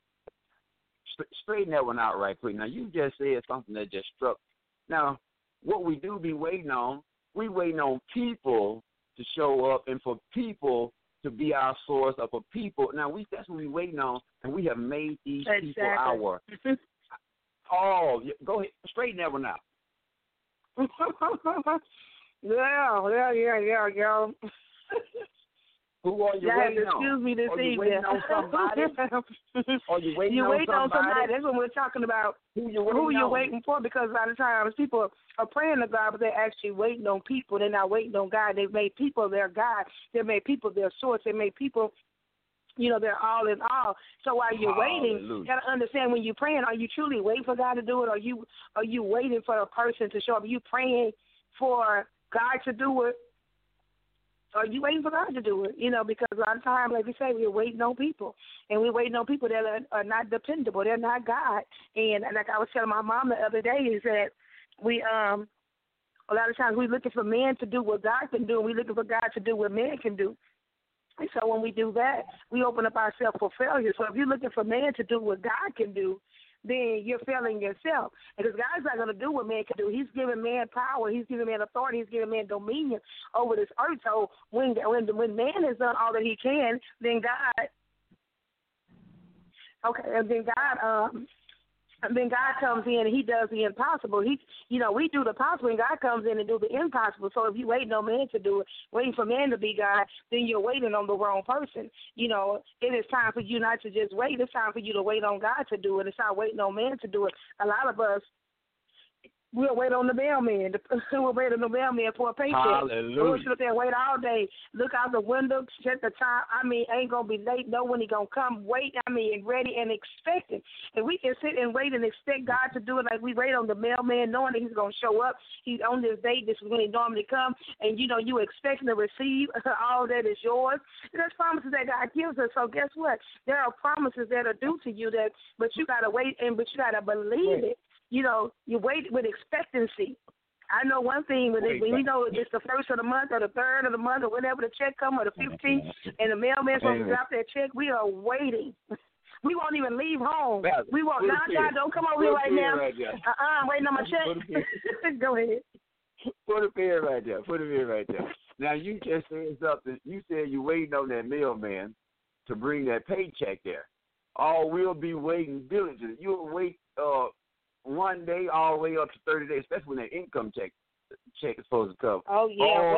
Straighten that one out right quick. Now, you just said something that just struck. Now, what we do be waiting on, we waiting on people to show up and for people to be our source or for people. Now, that's what we're waiting on, and we have made these people our. Oh, go ahead. Straighten that one out. Yeah. Who are you waiting on? Excuse me this are you evening. waiting on somebody? Are you waiting You're on waiting on somebody. That's what we're talking about. Who you're waiting for? Because a lot of times people are praying to God, but they're actually waiting on people. They're not waiting on God. They've made people their God. They've made people their source. They made people, they're all in all. So while you're waiting, you got to understand when you're praying, are you truly waiting for God to do it? Or are you waiting for a person to show up? Are you praying for God to do it? Or are you waiting for God to do it? Because a lot of times, like we say, we're waiting on people. And we're waiting on people that are not dependable. They're not God. And like I was telling my mom the other day is that we a lot of times we're looking for man to do what God can do, and we're looking for God to do what man can do. And so when we do that, we open up ourselves for failure. So if you're looking for man to do what God can do, then you're failing yourself. Because God's not going to do what man can do. He's giving man power. He's giving man authority. He's giving man dominion over this earth. So when man has done all that he can, then God comes in and he does the impossible. We do the possible, and God comes in and do the impossible. So if you're waiting on man to do it, waiting for man to be God, then you're waiting on the wrong person. It is time for you not to just wait. It's time for you to wait on God to do it. It's not waiting on man to do it. A lot of us, we'll wait on the mailman. We'll wait on the mailman for a paycheck. Hallelujah. We'll sit there and wait all day. Look out the window, check the time. Ain't going to be late. Know when he going to come. Wait, ready and expecting. And we can sit and wait and expect God to do it like we wait on the mailman, knowing that he's going to show up. He's on this date. This is when he normally comes. And, you expecting to receive all that is yours. And that's promises that God gives us. So guess what? There are promises that are due to you, but you got to wait but you got to believe it. You wait with expectancy. I know one thing, when we know it's the first of the month or the third of the month or whenever the check comes or the 15th and the mailman's supposed to drop that check, we are waiting. We won't even leave home. We won't. God, don't come over here right now. I'm waiting on my check. Go ahead. Put a pin right there. Now, you just said something. You said you're waiting on that mailman to bring that paycheck there. We'll be waiting diligently. You'll wait 1 day all the way up to 30 days, especially when that income check is supposed to come. Oh, yeah.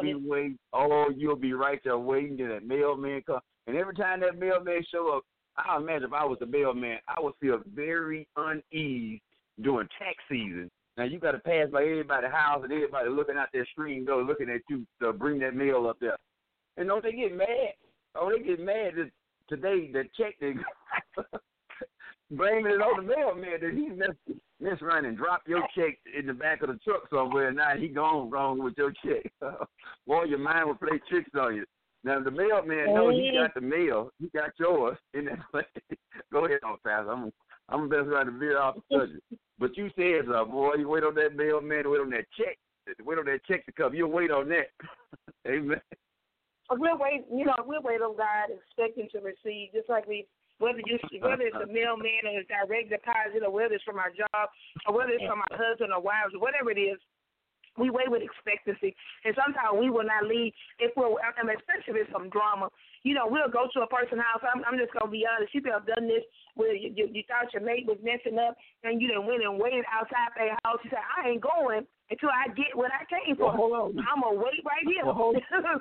You'll be right there waiting till that mailman come. And every time that mailman show up, I imagine if I was the mailman, I would feel very uneasy during tax season. Now, you got to pass by everybody's house and everybody looking out their screen door, looking at you to bring that mail up there. And don't they get mad? They get mad that today the check they blaming it on the mailman that he mess around and drop your check in the back of the truck somewhere, and now he gone wrong with your check. Boy, your mind will play tricks on you. Now, the mailman knows he got the mail. He got yours in that place. Go ahead on, Pastor. I'm best around to veer off the subject. But you said, boy, you wait on that mailman, wait on that check. Wait on that check to come. You'll wait on that. Amen. We'll wait on God, expecting to receive, just like whether it's a mailman or it's direct deposit or whether it's from our job or whether it's from our husband or wives or whatever it is, we wait with expectancy. And sometimes we will not leave especially if it's some drama. We'll go to a person's house. I'm just going to be honest. You could have done this where you thought your mate was messing up and you done went and waited outside their house. You said, I ain't going until I get what I came for. Well, hold on. I'm going to wait right here. Well,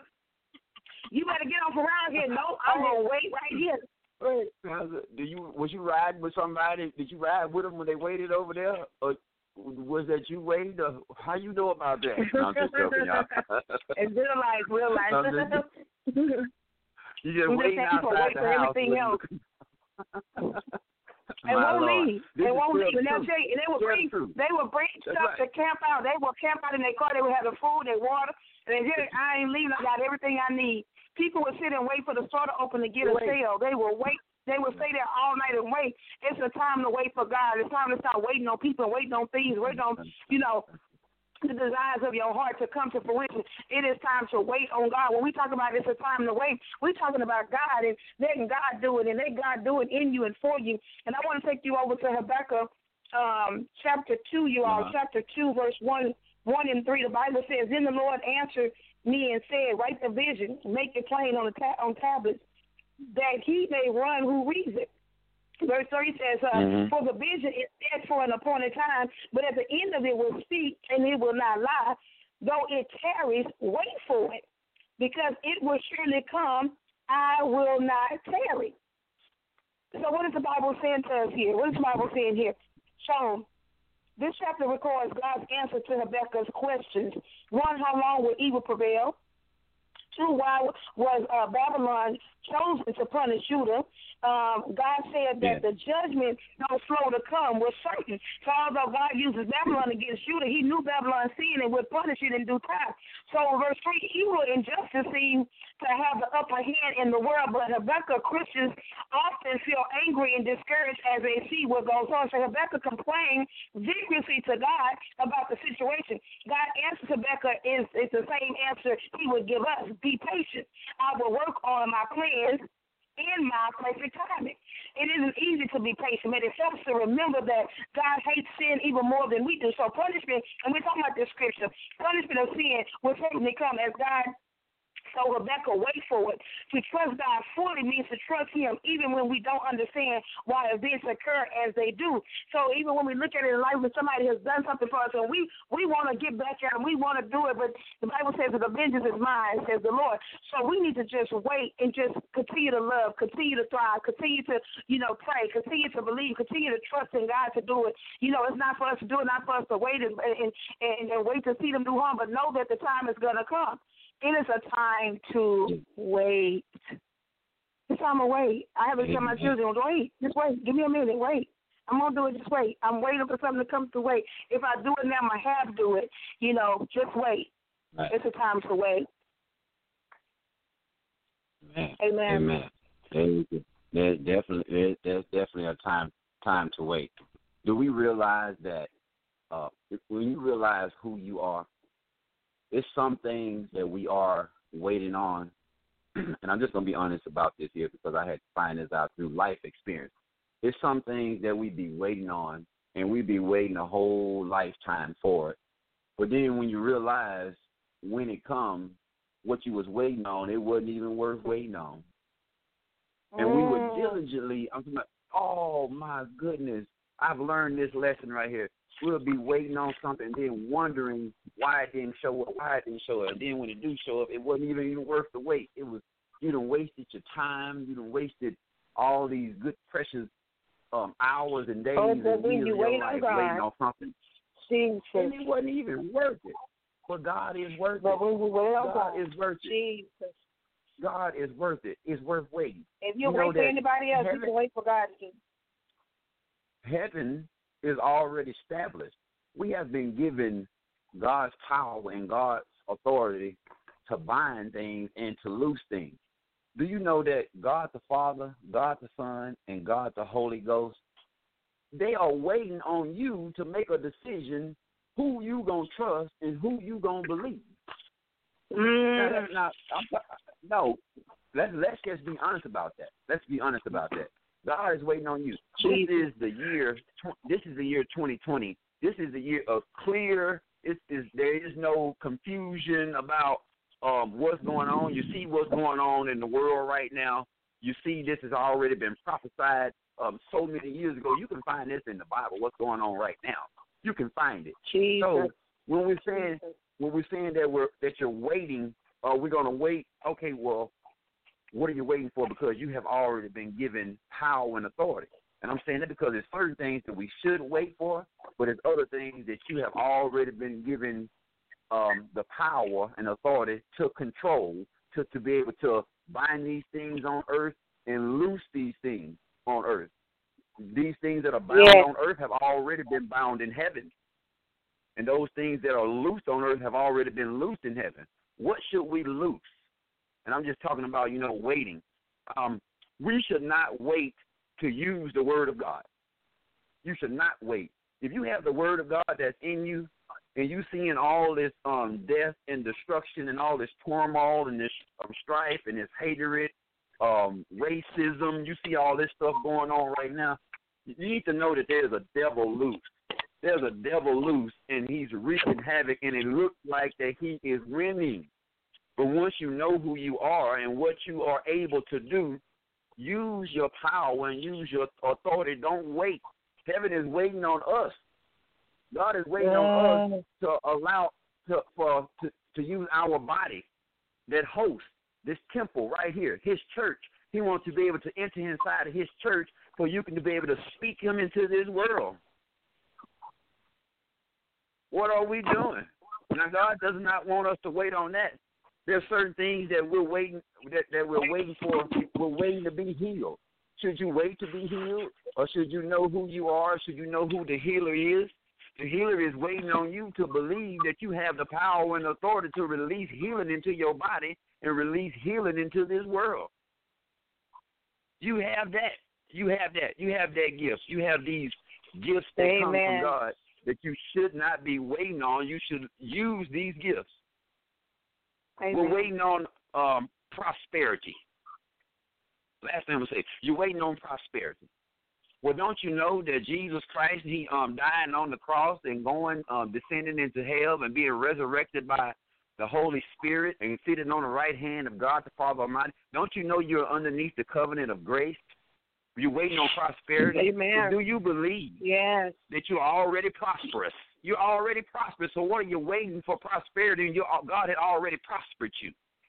you better get off around here. No, I'm going to wait right here. Wait, was you riding with somebody? Did you ride with them when they waited over there, or was that you waited? Or how you know about that? No, I'm just joking, y'all. It's real life. You just waiting outside the house. Everything else. They won't leave. They won't leave. And they'll tell you, they will bring stuff to camp out. They will camp out in their car. They will have the food, their water, and they say, I ain't leaving. I got everything I need. People will sit and wait for the store to open to get a sale. They will wait. They will stay there all night and wait. It's a time to wait for God. It's time to start waiting on people, waiting on things, waiting on, the desires of your heart to come to fruition. It is time to wait on God. When we talk about it's a time to wait, we're talking about God and letting God do it and let God do it in you and for you. And I want to take you over to Habakkuk chapter 2, you all, chapter 2, verse 1 and 3. The Bible says, Then the Lord answered me and said, Write the vision, make it plain on tablets, that he may run who reads it. Verse 3 says, for the vision is set for an appointed time, but at the end of it will speak, and it will not lie. Though it tarries, wait for it, because it will surely come. I will not tarry. So what is the Bible saying to us here? What is the Bible saying here? So this chapter records God's answer to Habakkuk's questions. 1, how long will evil prevail? 2, why was Babylon chosen to punish Judah? God said that the judgment, though slow to come, was certain. So although God uses Babylon against Judah, he knew Babylon's sin and would punish it in due time. So in verse 3, evil and injustice seem to have the upper hand in the world, but Habakkuk Christians often feel angry and discouraged as they see what goes on. So Habakkuk complained vigorously to God about the situation. God answers Habakkuk is the same answer he would give us. Be patient. I will work on my plans in my perfect timing. It isn't easy to be patient, but it helps to remember that God hates sin even more than we do. So punishment, and we're talking about this scripture, punishment of sin will certainly come as God. So Habakkuk, wait for it. To trust God fully means to trust him even when we don't understand why events occur as they do. So even when we look at it in life, when somebody has done something for us and we want to get back at them, we want to do it, but the Bible says that the vengeance is mine, says the Lord. So we need to just wait and just continue to love, continue to thrive, continue to, pray, continue to believe, continue to trust in God to do it. It's not for us to do it, not for us to wait and wait to see them do harm, but know that the time is going to come. It is a time to wait. It's time to wait. I have to tell my children, wait, just wait. Give me a minute, wait. I'm going to do it, just wait. I'm waiting for something to come to wait. If I do it now, I have to do it. Just wait. Right. It's a time to wait. Amen. There's definitely a time to wait. Do we realize that when you realize who you are, it's some things that we are waiting on, and I'm just going to be honest about this here because I had to find this out through life experience. It's some things that we be waiting on, and we be waiting a whole lifetime for it. But then when you realize when it comes, what you was waiting on, it wasn't even worth waiting on. And we would diligently, I'm talking about, oh, my goodness, I've learned this lesson right here. We'll be waiting on something and then wondering why it didn't show up, And then when it do show up, it wasn't even worth the wait. It was, you done wasted your time. You done wasted all these good, precious hours and days and years of your life waiting on something. Jesus. And it wasn't even worth it. But God is worth it. God is worth it. Jesus. God is worth it. It's worth waiting. If you wait for anybody else, you can wait for God to. Heaven is already established. We have been given God's power and God's authority to bind things and to loose things. Do you know that God the Father, God the Son, and God the Holy Ghost, they are waiting on you to make a decision who you going to trust and who you going to believe. Let's just be honest about that. Let's be honest about that. God is waiting on you. This is the year 2020. This is the year of clear. There is no confusion about what's going on. You see what's going on in the world right now. You see this has already been prophesied so many years ago. You can find this in the Bible. What's going on right now? You can find it. Jesus. So when we're saying that you're waiting, we're going to wait. Okay, well, what are you waiting for? Because you have already been given power and authority. And I'm saying that because there's certain things that we should wait for, but there's other things that you have already been given the power and authority to control, to be able to bind these things on earth and loose these things on earth. These things that are bound on earth have already been bound in heaven. And those things that are loosed on earth have already been loosed in heaven. What should we loose? And I'm just talking about, waiting. We should not wait to use the word of God. You should not wait. If you have the word of God that's in you and you seeing all this death and destruction and all this turmoil and this strife and this hatred, racism, you see all this stuff going on right now, you need to know that there's a devil loose. There's a devil loose, and he's wreaking havoc, and it looks like that he is winning. But once you know who you are and what you are able to do, use your power and use your authority. Don't wait. Heaven is waiting on us. God is waiting on us to allow to use our body, that host, this temple right here, his church. He wants to be able to enter inside of his church so you can be able to speak him into this world. What are we doing? Now, God does not want us to wait on that. There are certain things that we're waiting for. We're waiting to be healed. Should you wait to be healed, or should you know who you are? Should you know who the healer is? The healer is waiting on you to believe that you have the power and authority to release healing into your body and release healing into this world. You have that. You have that. You have that gift. You have these gifts that come from God that you should not be waiting on. You should use these gifts. Amen. We're waiting on prosperity. Last thing I'm going to say, you're waiting on prosperity. Well, don't you know that Jesus Christ, he dying on the cross and going, descending into hell and being resurrected by the Holy Spirit and sitting on the right hand of God the Father Almighty? Don't you know you're underneath the covenant of grace? You're waiting on prosperity. Amen. So do you believe that you're already prosperous? You're already prosperous. So what are you waiting for prosperity? And God had already prospered you.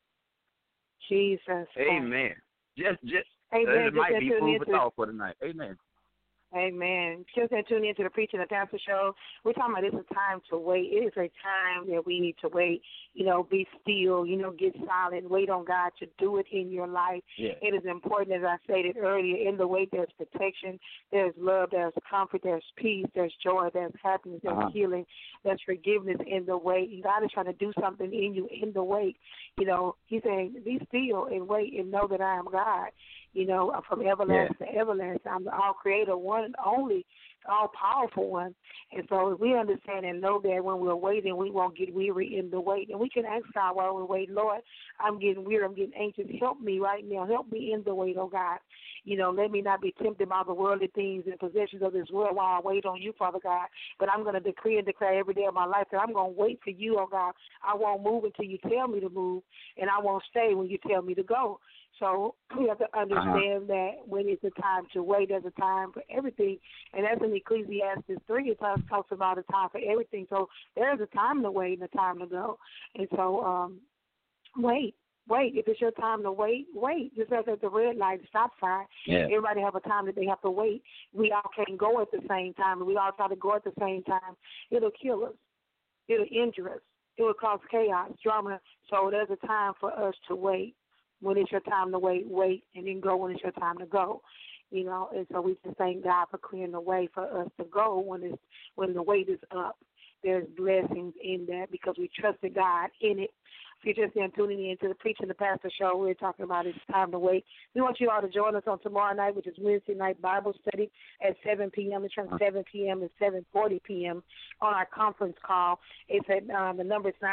Jesus. Amen. Just Amen. It might be food for thought for tonight. Amen. Amen. Just tune into the Preaching and Pastor Show. We're talking about it's a time to wait. It is a time that we need to wait. Be still. Get silent. Wait on God to do it in your life. Yeah. It is important, as I stated earlier. In the wait, there's protection, there's love, there's comfort, there's peace, there's joy, there's happiness, there's healing, there's forgiveness in the wait. And God is trying to do something in you in the wait. He's saying, be still and wait and know that I am God. From everlasting to everlasting. I'm the all-creator, one and only, all-powerful one. And so if we understand and know that when we're waiting, we won't get weary in the wait. And we can ask God while we're waiting, Lord, I'm getting weary, I'm getting anxious. Help me right now. Help me in the wait, oh God. Let me not be tempted by the worldly things and possessions of this world while I wait on you, Father God. But I'm going to decree and declare every day of my life that I'm going to wait for you, oh God. I won't move until you tell me to move, and I won't stay when you tell me to go. So we have to understand that when it's a time to wait, there's a time for everything. And that's in Ecclesiastes 3, it talks about a time for everything. So there's a time to wait and a time to go. And so wait. If it's your time to wait, wait. Just as at the red light, stop sign. Yeah. Everybody have a time that they have to wait. We all can't go at the same time. And we all try to go at the same time. It'll kill us. It'll injure us. It will cause chaos, drama. So there's a time for us to wait. When it's your time to wait, wait, and then go when it's your time to go. And so we just thank God for clearing the way for us to go when the wait is up. There's blessings in that because we trusted God in it. If you're just tuning in to the Preaching the Pastor Show, we're talking about it's time to wait. We want you all to join us on tomorrow night, which is Wednesday night Bible study at 7 p.m. It's from 7 p.m. to 7:40 p.m. on our conference call. It's at the number is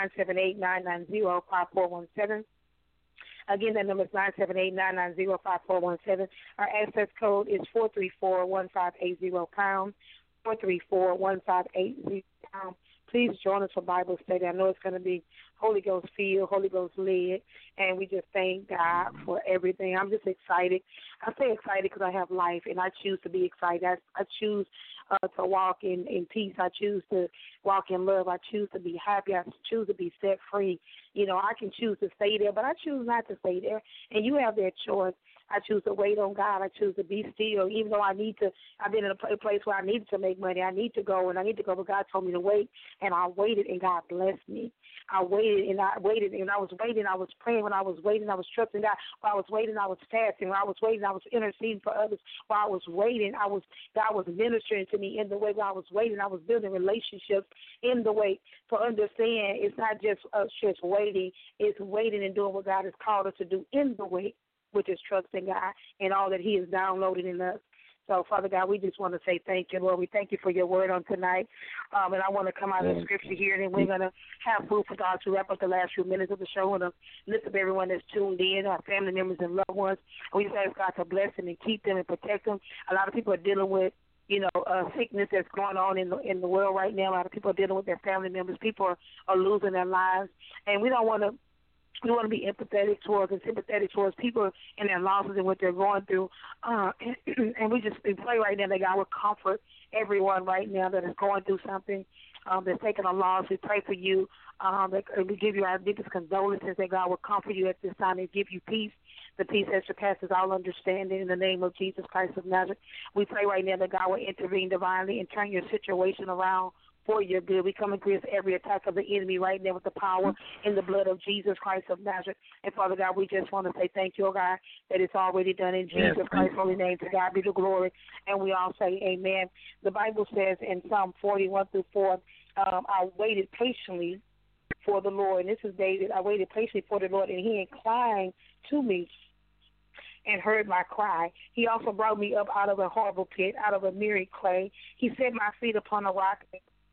978-990-5417. Again, that number is 978-990-5417. Our access code is 434-1580 434-1580 Please join us for Bible study. I know it's going to be Holy Ghost filled, Holy Ghost led, and we just thank God for everything. I'm just excited. I say excited because I have life, and I choose to be excited. I choose to walk in peace. I choose to walk in love. I choose to be happy. I choose to be set free. I can choose to stay there, but I choose not to stay there, and you have that choice. I choose to wait on God. I choose to be still, even though I've been in a place where I needed to make money. I need to go, but God told me to wait, and I waited, and God blessed me. I waited, and I was waiting. I was praying. When I was waiting, I was trusting God. While I was waiting, I was fasting. When I was waiting, I was interceding for others. While I was waiting, God was ministering to me in the way. While I was waiting, I was building relationships in the way. To understand, it's not just us just waiting. It's waiting and doing what God has called us to do in the wait, which is trusting God and all that He has downloaded in us. So, Father God, we just want to say thank you, Lord. We thank you for your word on tonight. And I want to come out of the scripture here, and then we're going to have food for God to wrap up the last few minutes of the show. And lift up everyone that's tuned in, our family members and loved ones. And we just ask God to bless them and keep them and protect them. A lot of people are dealing with sickness that's going on in the world right now. A lot of people are dealing with their family members. People are losing their lives. And we don't want to We want to be empathetic towards and sympathetic towards people and their losses and what they're going through. And we pray right now that God will comfort everyone right now that is going through something, that's taking a loss. We pray for you. That we give you our deepest condolences, that God will comfort you at this time and give you peace, the peace that surpasses all understanding, in the name of Jesus Christ of Nazareth. We pray right now that God will intervene divinely and turn your situation around for your good. We come against every attack of the enemy right now with the power in the blood of Jesus Christ of Nazareth. And Father God, we just want to say thank you, oh God, that it's already done in Jesus Christ's holy name. To God be the glory. And we all say amen. The Bible says in Psalm 41-4, I waited patiently for the Lord. And this is David. I waited patiently for the Lord, and he inclined to me and heard my cry. He also brought me up out of a horrible pit, out of a miry clay. He set my feet upon a rock.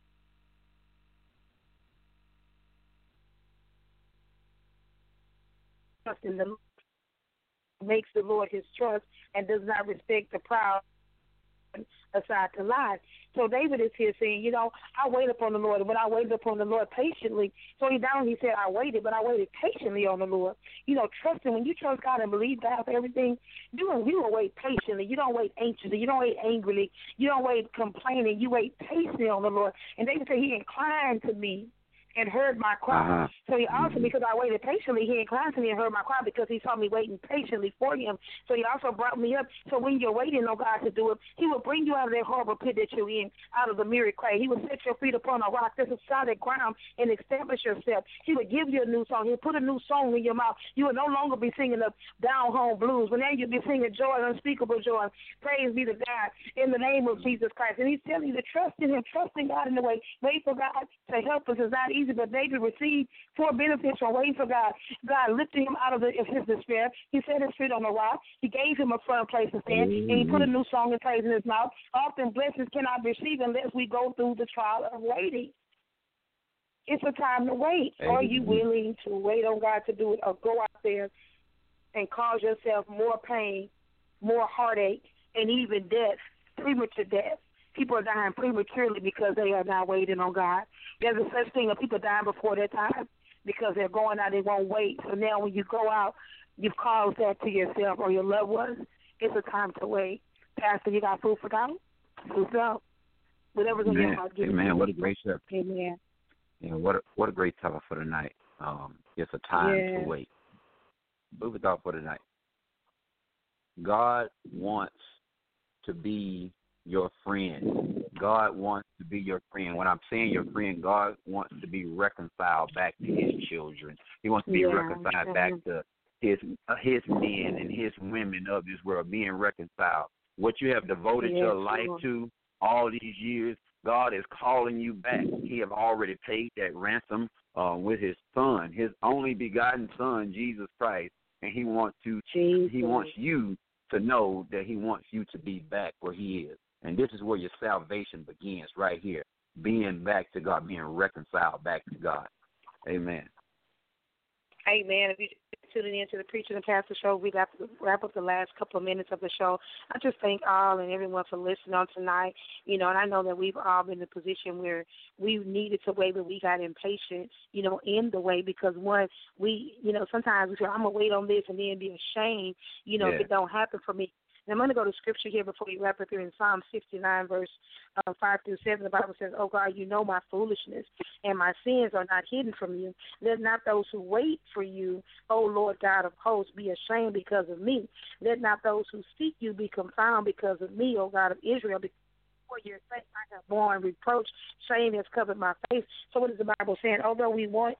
In the makes the Lord his trust and does not respect the proud aside to lie. So David is here saying, I wait upon the Lord. And when I waited upon the Lord patiently, so he said, I waited, but I waited patiently on the Lord. Trusting, when you trust God and believe God for everything, you will wait patiently. You don't wait anxiously. You don't wait angrily. You don't wait complaining. You wait patiently on the Lord. And David said, he inclined to me and heard my cry. So he also, because I waited patiently, he inclined to me and heard my cry because he saw me waiting patiently for him. So he also brought me up. So when you're waiting on God to do it, he will bring you out of that horrible pit that you're in, out of the miry clay. He will set your feet upon a rock that's a solid ground and establish yourself. He will give you a new song. He'll put a new song in your mouth. You will no longer be singing the down home blues, but now you'll be singing joy, unspeakable joy. Praise be to God in the name of Jesus Christ. And he's telling you to trust in him, trust in God in the way. Wait for God to help us. It's not easy, but David received 4 benefits from waiting for God. God lifted him out of his despair. He set his feet on the rock. He gave him a firm place to stand, and he put a new song and praise in his mouth. Often blessings cannot be received unless we go through the trial of waiting. It's a time to wait. Are you willing to wait on God to do it, or go out there and cause yourself more pain, more heartache, and even death, premature death? People are dying prematurely because they are not waiting on God. There's a such thing of people dying before their time because they're going out, they won't wait. So now when you go out, you've caused that to yourself or your loved ones. It's a time to wait. Pastor, you got food for thought? Food for thought. Whatever's in your heart. Amen. What a great subject. Amen. What a great topic for tonight. It's a time to wait. Food for thought for tonight. God wants to be your friend. God wants to be your friend. When I'm saying your friend, God wants to be reconciled back to his children. He wants to be reconciled back to his men and his women of this world, being reconciled. What you have devoted your life to all these years, God is calling you back. He have already paid that ransom with his son, his only begotten son, Jesus Christ, and he wants you to know that he wants you to be back where he is. And this is where your salvation begins, right here, being back to God, being reconciled back to God. Amen. Amen. If you're tuning in to the Preacher and Pastor Show, we got to wrap up the last couple of minutes of the show. I just thank all and everyone for listening on tonight. And I know that we've all been in a position where we needed to wait, but we got impatient, in the way because, one, we, sometimes we say, I'm going to wait on this and then be ashamed, if it don't happen for me. And I'm going to go to scripture here before we wrap up here in Psalm 69, verse 5 through 7. The Bible says, "Oh God, you know my foolishness, and my sins are not hidden from you. Let not those who wait for you, O Lord God of hosts, be ashamed because of me. Let not those who seek you be confounded because of me, O God of Israel. For your sake I have borne reproach. Shame has covered my face." So what is the Bible saying? Although we want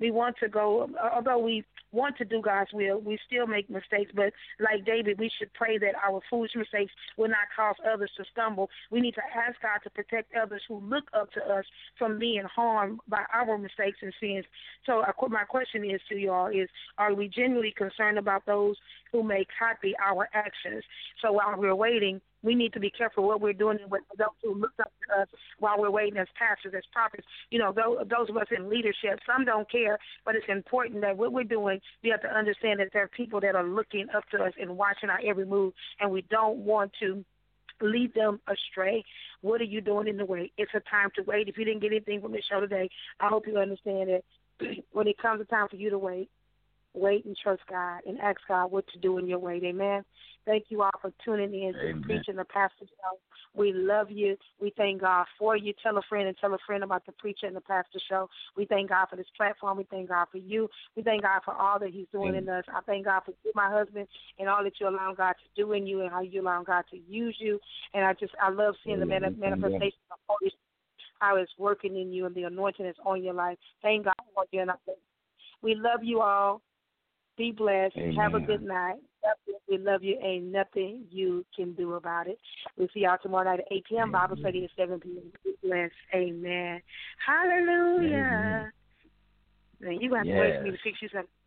to do God's will, we still make mistakes. But like David, we should pray that our foolish mistakes will not cause others to stumble. We need to ask God to protect others who look up to us from being harmed by our mistakes and sins. So my question is to you all is, are we genuinely concerned about those who make happy our actions? So while we're waiting, we need to be careful what we're doing with those who look up to us while we're waiting as pastors, as prophets. Those of us in leadership, some don't care, but it's important that what we're doing, we have to understand that there are people that are looking up to us and watching our every move, and we don't want to lead them astray. What are you doing in the way? It's a time to wait. If you didn't get anything from the show today, I hope you understand that when it comes a time for you to wait, wait and trust God and ask God what to do in your way. Amen. Thank you all for tuning in to Preaching the Pastor Show. We love you. We thank God for you. Tell a friend and tell a friend about the Preacher and the Pastor Show. We thank God for this platform. We thank God for you. We thank God for all that he's doing in us. I thank God for you, my husband, and all that you allow God to do in you and how you allow God to use you. And I love seeing the manifestation of Holy Spirit, how it's working in you and the anointing is on your life. Thank God for you. And we love you all. Be blessed. Amen. Have a good night. We love you. Ain't nothing you can do about it. We'll see y'all tomorrow night at 8 p.m. Bible study at 7 p.m. Be blessed. Amen. Hallelujah. Man, you got to wait for me to fix you something.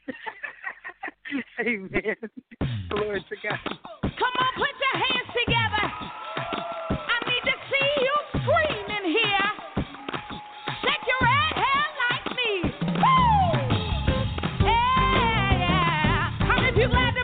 Amen. Glory to God. Come on, put your hands together. I need to see you screaming here. Shake your red hair like me. Woo! Yeah. How many people out there?